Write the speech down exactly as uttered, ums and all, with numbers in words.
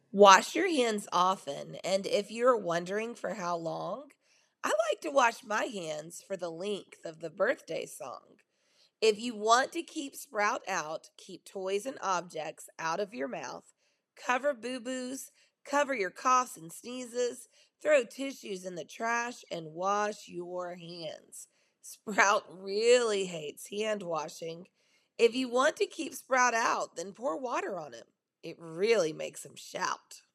Wash your hands often, and if you're wondering for how long, I like to wash my hands for the length of the birthday song. If you want to keep Sprout out, keep toys and objects out of your mouth, cover boo boos, cover your coughs and sneezes, throw tissues in the trash, and wash your hands. Sprout really hates hand washing. If you want to keep Sprout out, then pour water on him. It really makes him shout.